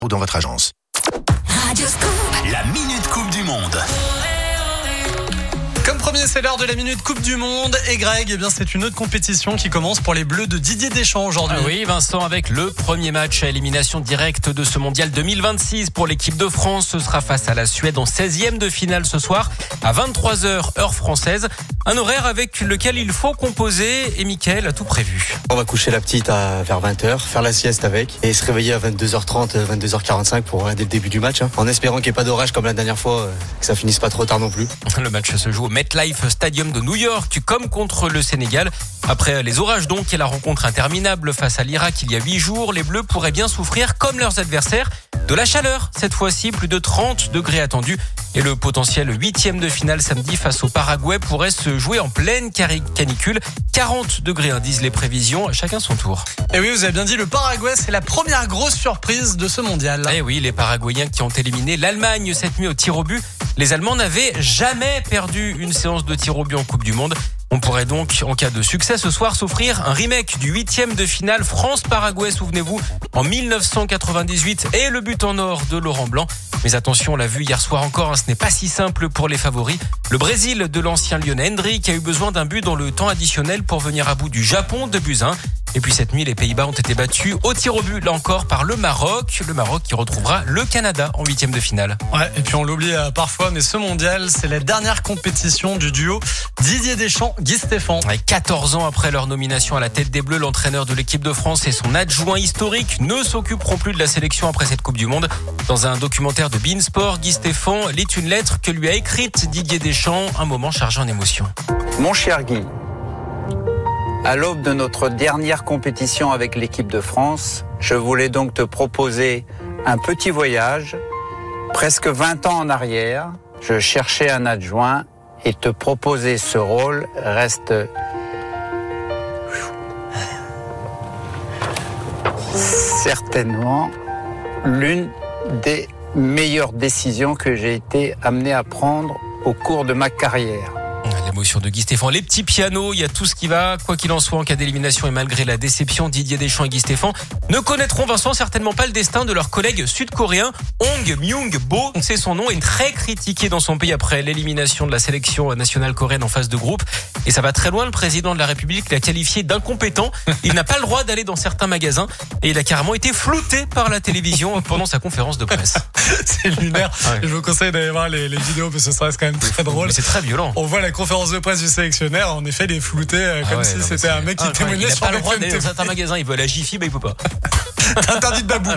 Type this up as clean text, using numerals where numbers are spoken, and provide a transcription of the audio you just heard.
ou dans votre agence. La Minute Coupe du Monde. Comme premier, c'est l'heure de la Minute Coupe du Monde. Et Greg, eh bien, c'est une autre compétition qui commence pour les Bleus de Didier Deschamps aujourd'hui. Ah oui, Vincent, avec le premier match à élimination directe de ce mondial 2026 pour l'équipe de France. Ce sera face à la Suède en 16e de finale ce soir à 23h heure française. Un horaire avec lequel il faut composer et Mickaël a tout prévu. On va coucher la petite vers 20h, faire la sieste avec et se réveiller à 22h30, 22h45 pour dès le début du match. En espérant qu'il n'y ait pas d'orage comme la dernière fois, que ça finisse pas trop tard non plus. Le match se joue au MetLife Stadium de New York, comme contre le Sénégal. Après les orages donc et la rencontre interminable face à l'Irak il y a 8 jours, les Bleus pourraient bien souffrir comme leurs adversaires de la chaleur. Cette fois-ci, plus de 30 degrés attendus. Et le potentiel 8e de finale samedi face au Paraguay pourrait se jouer en pleine canicule. 40 degrés disent les prévisions, chacun son tour. Et oui, vous avez bien dit, le Paraguay, c'est la première grosse surprise de ce mondial. Et oui, les Paraguayens qui ont éliminé l'Allemagne cette nuit au tir au but. Les Allemands n'avaient jamais perdu une séance de tir au but en Coupe du Monde. On pourrait donc, en cas de succès ce soir, s'offrir un remake du 8e de finale France-Paraguay, souvenez-vous, en 1998 et le but en or de Laurent Blanc. Mais attention, on l'a vu hier soir encore, ce n'est pas si simple pour les favoris. Le Brésil de l'ancien Lionel Hendrick a eu besoin d'un but dans le temps additionnel pour venir à bout du Japon 2-1. Et puis cette nuit, les Pays-Bas ont été battus au tir au but, là encore, par le Maroc. Le Maroc qui retrouvera le Canada en 8e de finale. Ouais, et puis on l'oublie parfois, mais ce mondial, c'est la dernière compétition du duo Didier Deschamps-Guy Stéphane. 14 ans après leur nomination à la tête des Bleus, l'entraîneur de l'équipe de France et son adjoint historique ne s'occuperont plus de la sélection après cette Coupe du Monde. Dans un documentaire de beIN Sport, Guy Stéphane lit une lettre que lui a écrite Didier Deschamps, un moment chargé en émotions. Mon cher Guy, à l'aube de notre dernière compétition avec l'équipe de France, je voulais donc te proposer un petit voyage. Presque 20 ans en arrière, je cherchais un adjoint et te proposer ce rôle reste certainement l'une des meilleures décisions que j'ai été amené à prendre au cours de ma carrière. L'émotion de Guy Stéphane. Les petits pianos, il y a tout ce qui va. Quoi qu'il en soit, en cas d'élimination et malgré la déception, Didier Deschamps et Guy Stéphane ne connaîtront, Vincent, certainement pas le destin de leur collègue sud-coréen, Hong Myung-bo. C'est son nom, est très critiqué dans son pays après l'élimination de la sélection nationale coréenne en phase de groupe. Et ça va très loin, le président de la République l'a qualifié d'incompétent. Il n'a pas le droit d'aller dans certains magasins et il a carrément été flouté par la télévision pendant sa conférence de presse. C'est lunaire. Ouais. Je vous conseille d'aller voir les vidéos parce que ça reste quand même très drôle. Mais c'est très violent. On voit la conférence de presse du sélectionneur, en effet, il est flouté comme si c'était un mec qui témoignait il n'a sur pas le le droit d'aller dans FMTV. certains magasins. Il veut aller à Jiffy, mais il peut pas. Interdit de babou.